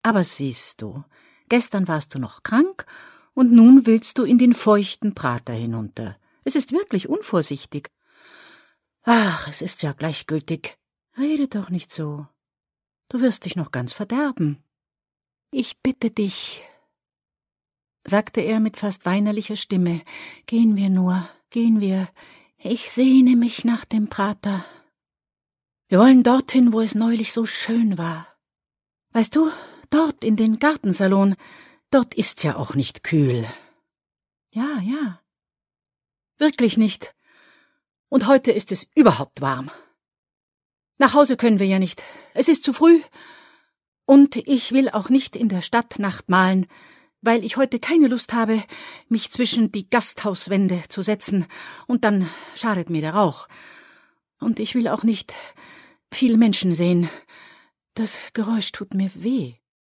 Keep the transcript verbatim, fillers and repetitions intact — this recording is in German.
Aber siehst du, gestern warst du noch krank und nun willst du in den feuchten Prater hinunter. Es ist wirklich unvorsichtig. Ach, es ist ja gleichgültig. Rede doch nicht so. Du wirst dich noch ganz verderben. Ich bitte dich, sagte er mit fast weinerlicher Stimme, gehen wir nur, gehen wir. Ich sehne mich nach dem Prater. Wir wollen dorthin, wo es neulich so schön war. Weißt du, dort in den Gartensalon, dort ist's ja auch nicht kühl. Ja, ja. Wirklich nicht. Und heute ist es überhaupt warm. Nach Hause können wir ja nicht. Es ist zu früh. Und ich will auch nicht in der Stadt Nacht malen, weil ich heute keine Lust habe, mich zwischen die Gasthauswände zu setzen, und dann schadet mir der Rauch. Und ich will auch nicht viel Menschen sehen. Das Geräusch tut mir weh.